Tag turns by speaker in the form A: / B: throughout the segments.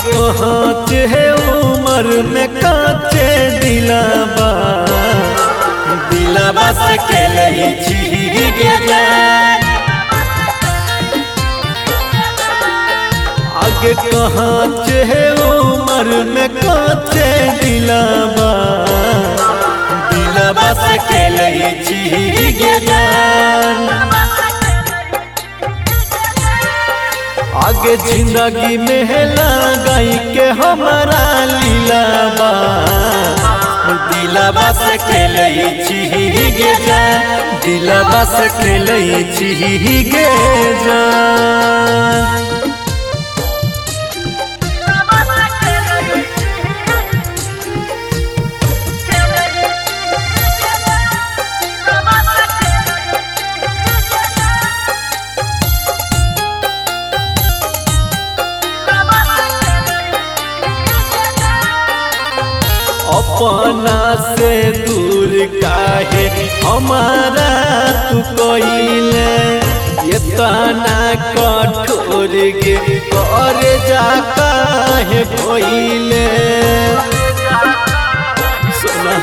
A: कहाँ है उम्र में काचे दिलाबा दिलाबा से खेले आगे कहाँ है उम्र में काचे दिलाबा दिलाबा से खेले आगे जिंदगी में लगाई के हमारा लीलाबा दिलाबा से खेले दिलाबा से खेले अपना से दूर काहे हमारा तू कोइले ये तना कठोर गे कर जा काहे कोइले सुना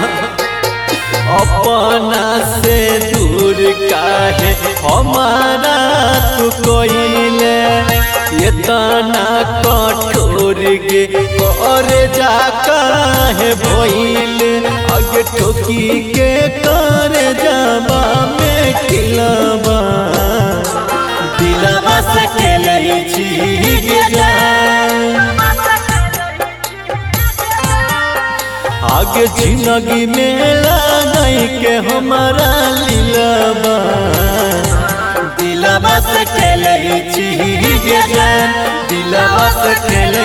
A: अपना से दूर काहे हमारा तू कोइले ये तना कठोर गे कर जा काहे भइले आगे ठोकी के कर जाबा में खिलाबा दिलाबा से खेले आगे जिंदगी में लगाई के हमारा लीलाबा दिलाबा से खेले दिलाबा से खेले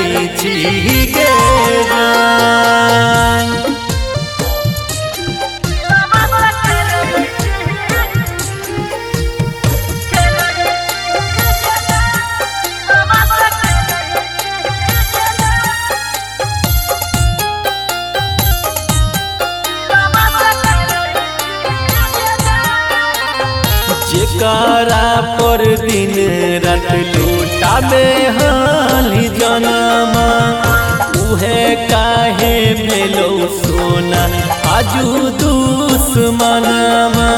A: जेकारा पर दिन रात लूटा में हाली जनमा उहे काहे भेलो सोना आजू दुश्मनमा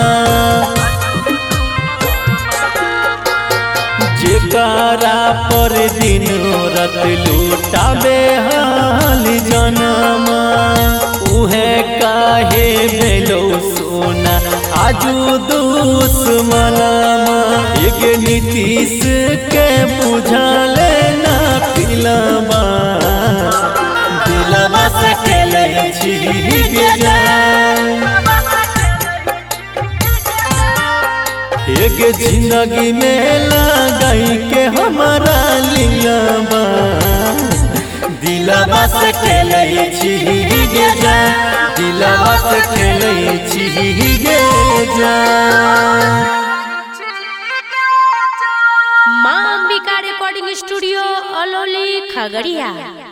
A: जेकारा पर दिन रात लूटा में हाली जनमा उहे काहे भेलो सोना आजू दुश्मनमा एक नीतीश के बुझा लेना पिलाबा दिलाबा से खेले एक जिंदगी में लगाई के हमारा लीलाबा दिलाबा से खेले दिलाबा से खेले
B: माँ अंबिका रिकॉर्डिंग स्टूडियो अलौली खगड़िया।